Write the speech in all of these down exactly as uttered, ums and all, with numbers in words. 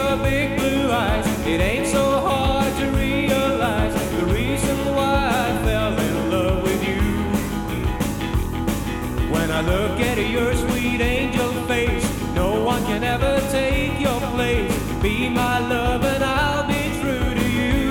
her big blue eyes. It ain't so hard to realize the reason why I fell in love with you. When I look at your sweet angel face, no one can ever take your place. Be my love and I'll be true to you.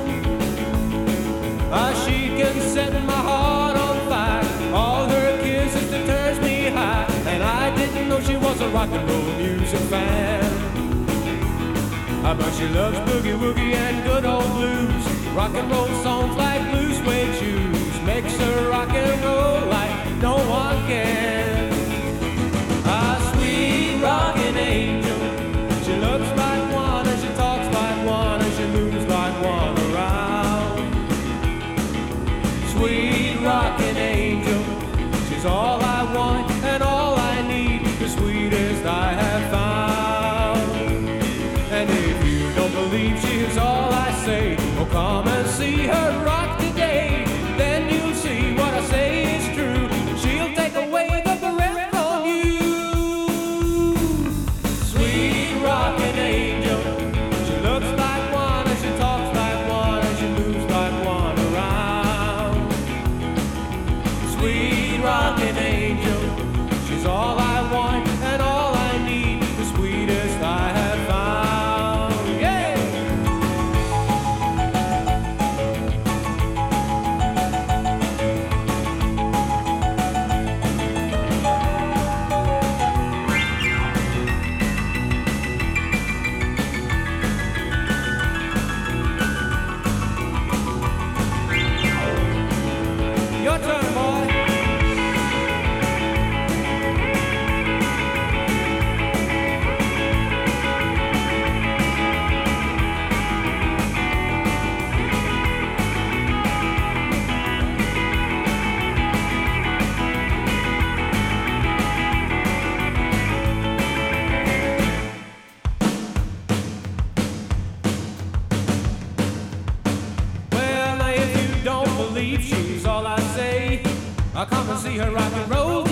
Ah, she can set my heart on fire. All her kisses that turns me high. And I didn't know she was a rock and roll music fan. Ah, but she loves boogie woogie and good old blues. Rock and roll songs like blue suede shoes makes her rock and roll like no one can. Ah, sweet rockin' angel, she looks like one and she talks like one and she moves like one around. Sweet rockin' angel, she's all I want and all I need, the sweetest I have found. And if you don't believe she's all I say, oh come and see her rock today. Then you'll see what I say is true. She'll take away the breath on you. Sweet rockin' angel, she looks like one and she talks like one and she moves like one around. Sweet rockin' angel, she's all I want and all I need, the sweetest I have found. Yeah! Your turn, boy. Well, now if you don't believe she's all I say, I'll come and see her rock and roll